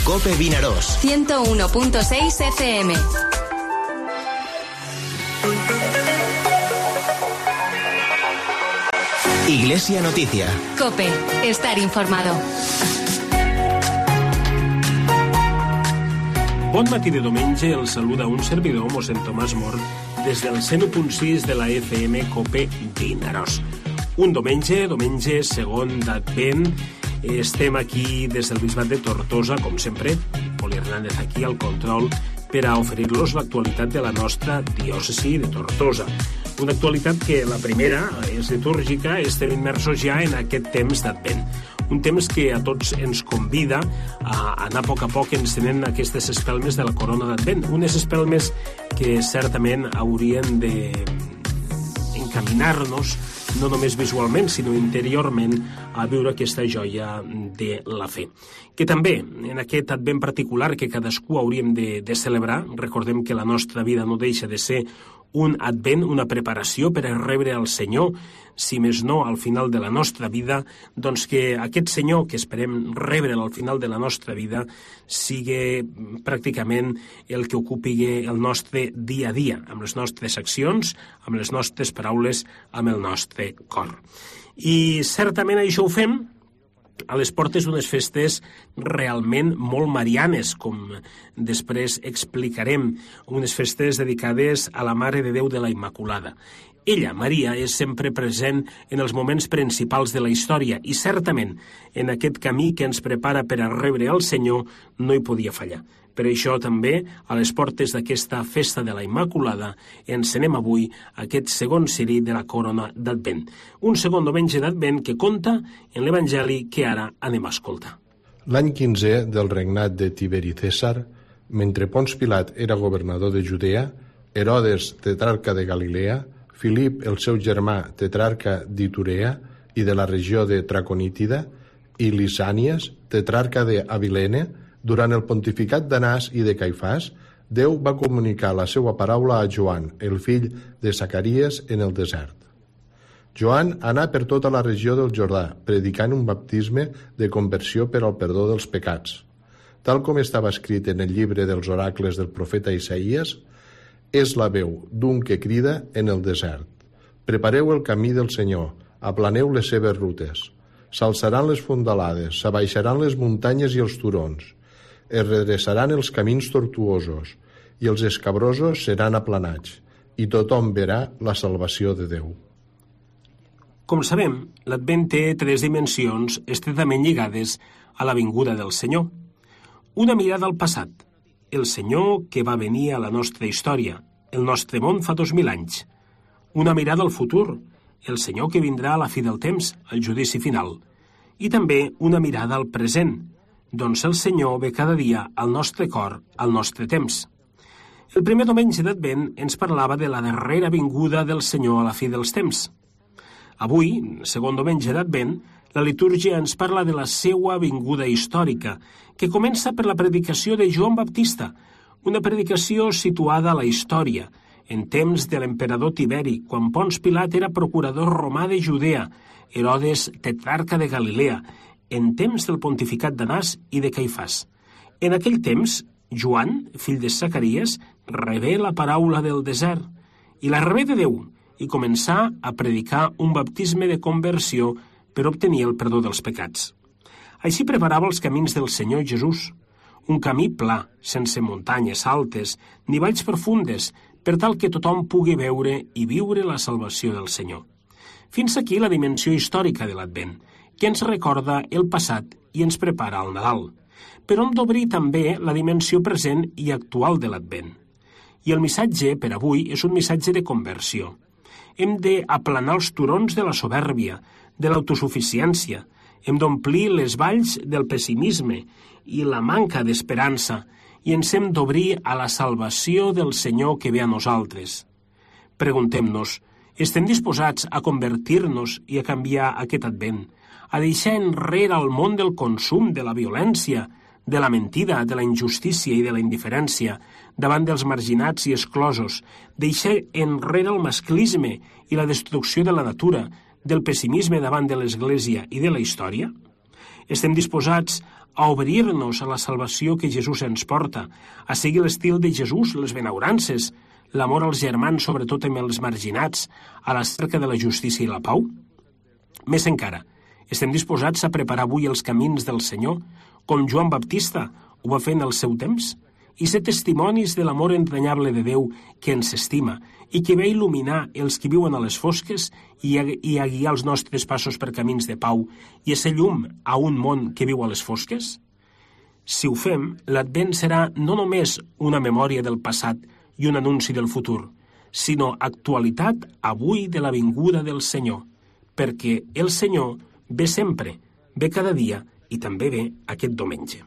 COPE Vinaròs. 101.6 FM. Iglesia Noticia. COPE. Estar informado. Bon matí de diumenge, el saluda un servidor, mossèn Tomàs Mor, des del 101.6 de la FM COPE Vinaròs. Un diumenge segon d'Advent. Estem aquí des del Bisbat de Tortosa, com sempre, Poli Hernández aquí al control, per a oferir-los l'actualitat de la nostra diòcesi de Tortosa. Una actualitat que la primera és litúrgica, estem immersos ja en aquest temps d'Advent. Un temps que a tots ens convida a anar a poc encenent aquestes espelmes de la corona d'Advent. Unes espelmes que certament haurien d'encaminar-nos no només visualment, sinó interiorment, a viure aquesta joia de la fe. Que també, en aquest Advent particular que cadascú hauríem de celebrar, recordem que la nostra vida no deixa de ser un Advent, una preparació per a rebre el Senyor, si més no al final de la nostra vida, doncs que aquest Senyor que esperem rebre al final de la nostra vida sigui pràcticament el que ocupi el nostre dia a dia, amb les nostres accions, amb les nostres paraules, amb el nostre cor. I certament això ho fem a les portes d'unes festes realment molt marianes, com després explicarem, unes festes dedicades a la Mare de Déu de la Immaculada. Ella, Maria, és sempre present en els moments principals de la història i certament en aquest camí que ens prepara per a rebre el Senyor no hi podia fallar. Per això també, a les portes d'aquesta festa de la Immaculada, encenem avui aquest segon ciri de la corona d'Advent. Un segon diumenge d'Advent que conta en l'Evangeli que ara anem a escoltar. L'any 15 del regnat de Tiberi Cèsar, mentre Pons Pilat era governador de Judea, Herodes, tetrarca de Galilea, Filip, el seu germà, tetrarca d'Iturea i de la regió de Traconítida, i Lisànies, tetrarca d'Abilene, durant el pontificat d'Anàs i de Caifàs, Déu va comunicar la seva paraula a Joan, el fill de Zacaries, en el desert. Joan anà per tota la regió del Jordà, predicant un baptisme de conversió per al perdó dels pecats. Tal com estava escrit en el llibre dels oracles del profeta Isaïes, és la veu d'un que crida en el desert. Prepareu el camí del Senyor, aplaneu les seves rutes. S'alçaran les fondalades, s'abaixaran les muntanyes i els turons. Es redreçaran els camins tortuosos i els escabrosos seran aplanats i tothom verà la salvació de Déu. Com sabem, l'Advent té tres dimensions estretament lligades a la vinguda del Senyor. Una mirada al passat, el Senyor que va venir a la nostra història, el nostre món fa 2000 anys. Una mirada al futur, el Senyor que vindrà a la fi del temps, al judici final. I també una mirada al present, doncs el Senyor ve cada dia al nostre cor, al nostre temps. El primer diumenge d'Advent ens parlava de la darrera vinguda del Senyor a la fi dels temps. Avui, segon diumenge d'Advent, la litúrgia ens parla de la seua vinguda històrica, que comença per la predicació de Joan Baptista, una predicació situada a la història, en temps de l'emperador Tiberi, quan Pons Pilat era procurador romà de Judea, Herodes tetrarca de Galilea, en temps del pontificat d'Anàs i de Caifàs. En aquell temps, Joan, fill de Zacaries, rebé la paraula del desert i la rebé de Déu i començà a predicar un baptisme de conversió per obtenir el perdó dels pecats. Així preparava els camins del Senyor Jesús, un camí pla, sense muntanyes altes ni valls profundes, per tal que tothom pugui veure i viure la salvació del Senyor. Fins aquí la dimensió històrica de l'Advent, que ens recorda el passat i ens prepara al Nadal, però hem d'obrir també la dimensió present i actual de l'Advent. I el missatge per avui és un missatge de conversió. Hem d'aplanar els turons de la soberbia, de l'autosuficiència, hem d'omplir les valls del pessimisme i la manca d'esperança i ens hem d'obrir a la salvació del Senyor que ve a nosaltres. Preguntem-nos, estem disposats a convertir-nos i a canviar aquest Advent, a deixar enrere el món del consum, de la violència, de la mentida, de la injustícia i de la indiferència, davant dels marginats i exclosos, deixar enrere el masclisme i la destrucció de la natura, del pessimisme davant de l'Església i de la història? Estem disposats a obrir-nos a la salvació que Jesús ens porta, a seguir l'estil de Jesús, les benaurances, l'amor als germans, sobretot amb els marginats, a la cerca de la justícia i la pau? Més encara, estem disposats a preparar avui els camins del Senyor, com Joan Baptista ho va fer en el seu temps, i ser testimonis de l'amor entranyable de Déu que ens estima i que ve a il·luminar els que viuen a les fosques i a guiar els nostres passos per camins de pau i a ser llum a un món que viu a les fosques? Si ho fem, l'Advent serà no només una memòria del passat i un anunci del futur, sinó actualitat avui de la vinguda del Senyor, perquè el Senyor ve sempre, ve cada dia i també ve aquest diumenge.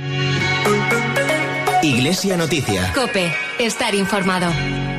Iglesia Noticia. COPE. Estar informado.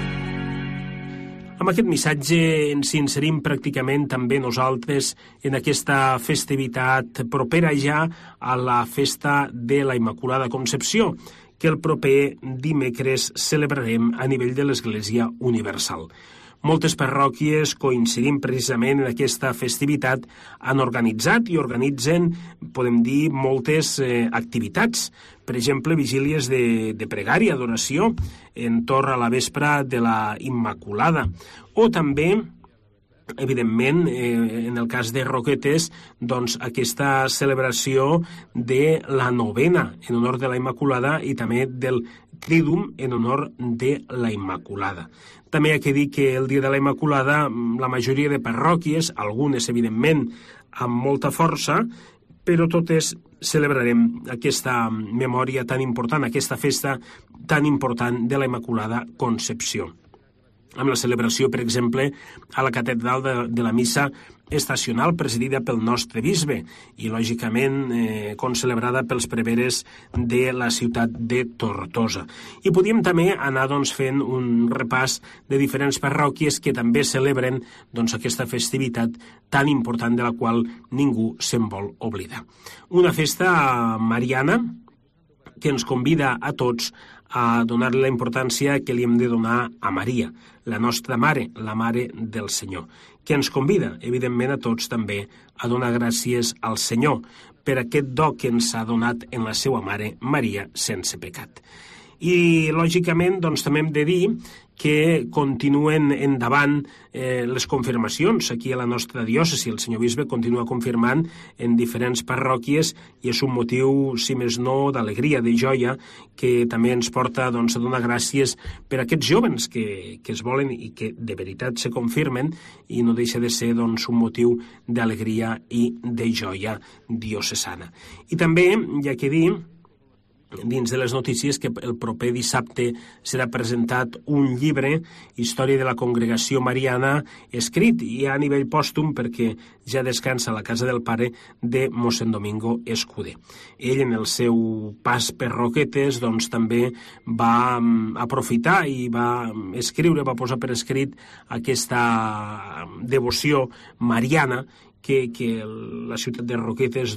Amb aquest missatge ens inserim pràcticament també nosaltres en aquesta festivitat propera ja a la festa de la Immaculada Concepció, que el proper dimecres celebrarem a nivell de l'Església Universal. Moltes parròquies, coincidint precisament en aquesta festivitat, han organitzat i organitzen, podem dir, moltes activitats. Per exemple, vigílies de pregària, d'oració, entorn a la vespra de la Immaculada. O també, evidentment, en el cas de Roquetes, doncs aquesta celebració de la novena en honor de la Immaculada i també del Trídum en honor de la Immaculada. També hi ha que dir que el dia de la Immaculada la majoria de parròquies, algunes evidentment amb molta força, però totes celebrarem aquesta memòria tan important, aquesta festa tan important de la Immaculada Concepció. Amb la celebració, per exemple, a la catedral de la missa estacional presidida pel nostre bisbe i, lògicament, concelebrada pels preveres de la ciutat de Tortosa. I podíem també anar fent un repàs de diferents parròquies que també celebren aquesta festivitat tan important de la qual ningú se'n vol oblidar. Una festa mariana que ens convida a tots a donar-li la importància que li hem de donar a Maria, la nostra mare, la mare del Senyor, que ens convida, evidentment, a tots també a donar gràcies al Senyor per aquest do que ens ha donat en la seva mare, Maria, sense pecat. I, lògicament, també hem de dir que continuen endavant les confirmacions aquí a la nostra diòcesi. El senyor bisbe continua confirmant en diferents parròquies i és un motiu, si més no, d'alegria, de joia, que també ens porta a donar gràcies per aquests jóvens que es volen i que de veritat se confirmen, i no deixa de ser un motiu d'alegria i de joia diocesana. I també hi ha que dir, dins de les notícies, que el proper dissabte serà presentat un llibre, Història de la Congregació Mariana, escrit ja a nivell pòstum perquè ja descansa a la casa del pare de mossèn Domingo Escuder. Ell, en el seu pas per Roquetes, també va aprofitar i va escriure, va posar per escrit aquesta devoció mariana que la ciutat de Roquetes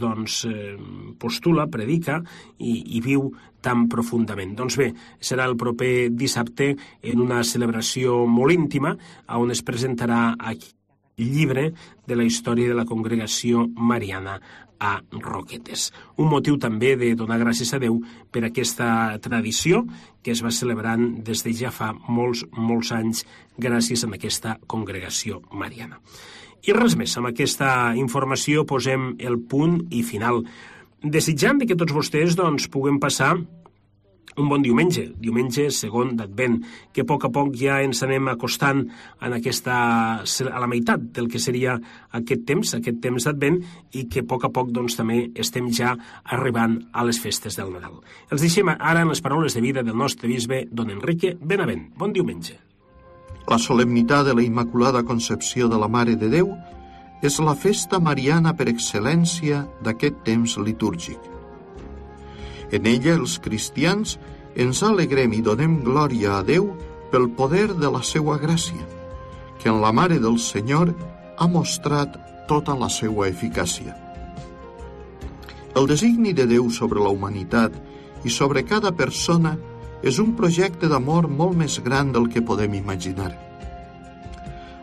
postula, predica i viu tan profundament. Doncs bé, serà el proper dissabte en una celebració molt íntima on es presentarà aquí el llibre de la història de la Congregació Mariana a Roquetes. Un motiu també de donar gràcies a Déu per aquesta tradició que es va celebrant des de ja fa molts anys gràcies a aquesta Congregació Mariana. I res més, amb aquesta informació posem el punt i final, desitjant que tots vostès puguem passar un bon diumenge segon d'Advent, que a poc ja ens anem acostant a la meitat del que seria aquest temps d'Advent, i que a poc també estem ja arribant a les festes del Nadal. Els deixem ara en les paraules de vida del nostre bisbe, don Enrique Benavent. Bon diumenge. La solemnitat de la Immaculada Concepció de la Mare de Déu és la festa mariana per excel·lència d'aquest temps litúrgic. En ella els cristians ens alegrem i donem glòria a Déu pel poder de la seua gràcia, que en la Mare del Senyor ha mostrat tota la seua eficàcia. El designi de Déu sobre la humanitat i sobre cada persona és un projecte d'amor molt més gran del que podem imaginar.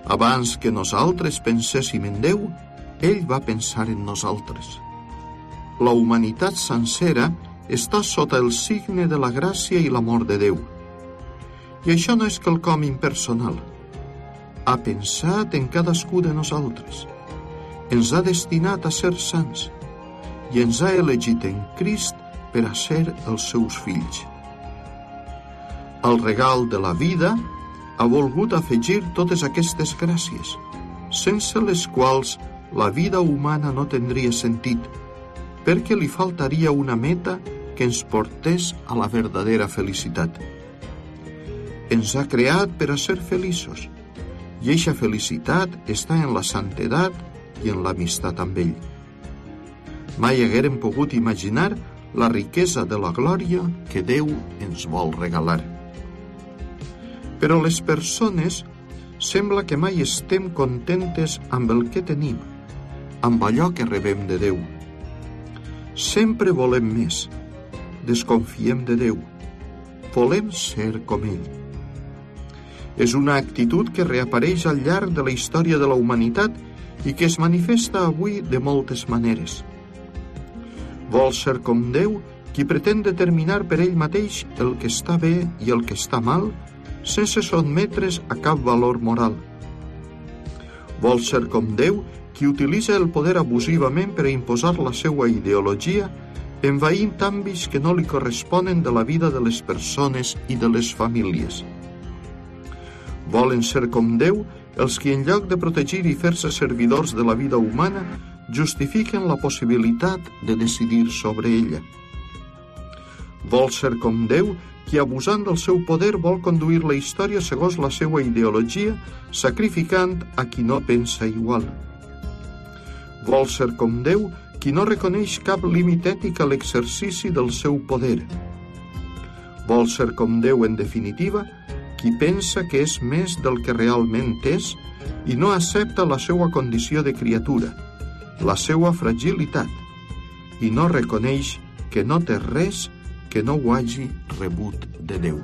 Abans que nosaltres penséssim en Déu, ell va pensar en nosaltres. la humanitat sencera està sota el signe de la gràcia i l'amor de Déu. I això no és quelcom impersonal. Ha pensat en cadascú de nosaltres. Ens ha destinat a ser sants i ens ha elegit en Crist per a ser els seus fills. Al regal de la vida ha volgut afegir totes aquestes gràcies, sense les quals la vida humana no tindria sentit, perquè li faltaria una meta que ens portés a la verdadera felicitat. Ens ha creat per a ser feliços, i eixa felicitat està en la santedat i en l'amistat amb ell. Mai haguérem pogut imaginar la riquesa de la glòria que Déu ens vol regalar. Però les persones sembla que mai estem contentes amb el que tenim, amb allò que rebem de Déu. Sempre volem més, desconfiem de Déu, volem ser com ell. És una actitud que reapareix al llarg de la història de la humanitat i que es manifesta avui de moltes maneres. Vol ser com Déu qui pretén determinar per ell mateix el que està bé i el que està mal, sense sotmetre's a cap valor moral. Vol ser com Déu qui utilitza el poder abusivament per a imposar la seva ideologia, envaint àmbits que no li corresponen de la vida de les persones i de les famílies. Volen ser com Déu els qui, en lloc de protegir i fer-se servidors de la vida humana, justifiquen la possibilitat de decidir sobre ella. Vol ser com Déu qui, abusant del seu poder, vol conduir la història segons la seva ideologia, sacrificant a qui no pensa igual. Vol ser com Déu qui no reconeix cap límit ètic a l'exercici del seu poder. Vol ser com Déu, en definitiva, qui pensa que és més del que realment és i no accepta la seva condició de criatura, la seva fragilitat, i no reconeix que no té res que no ho hagi rebut de Déu.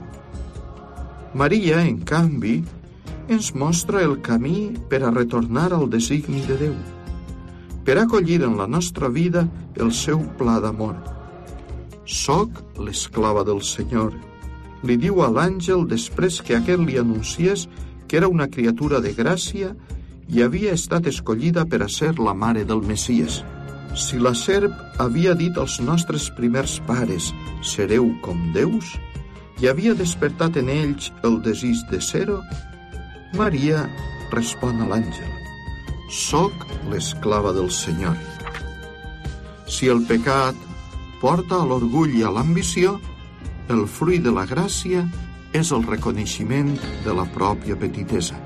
Maria, en canvi, ens mostra el camí per a retornar al designi de Déu, per acollir en la nostra vida el seu pla d'amor. Soc l'esclava del Senyor, li diu a l'àngel després que aquest li anunciés que era una criatura de gràcia i havia estat escollida per a ser la mare del Messies. Si la serp havia dit als nostres primers pares «sereu com déus» i havia despertat en ells el desig de ser-ho, Maria respon a l'àngel «Soc l'esclava del Senyor». Si el pecat porta a l'orgull i a l'ambició, el fruit de la gràcia és el reconeixement de la pròpia petitesa.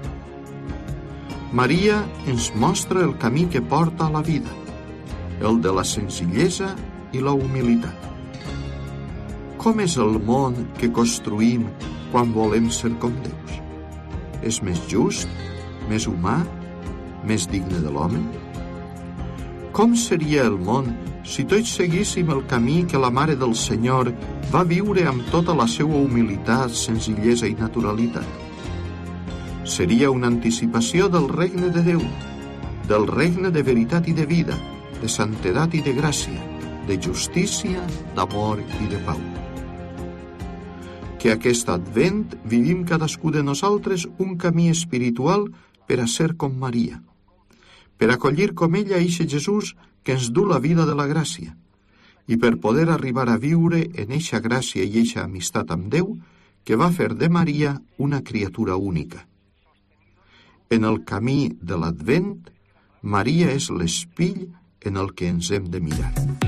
Maria ens mostra el camí que porta a la vida, el de la senzillesa i la humilitat. Com és el món que construïm quan volem ser com Déus? És més just, més humà, més digne de l'home? Com seria el món si tots seguíssim el camí que la Mare del Senyor va viure amb tota la seva humilitat, senzillesa i naturalitat? Seria una anticipació del regne de Déu, del regne de veritat i de vida, de santedat i de gràcia, de justícia, d'amor i de pau. Que aquest advent vivim cadascú de nosaltres un camí espiritual per a ser com Maria, per acollir com ella eixe Jesús que ens du la vida de la gràcia, i per poder arribar a viure en eixa gràcia i eixa amistat amb Déu que va fer de Maria una criatura única. En el camí de l'Advent, Maria és l'espill en el que ens hem de mirar.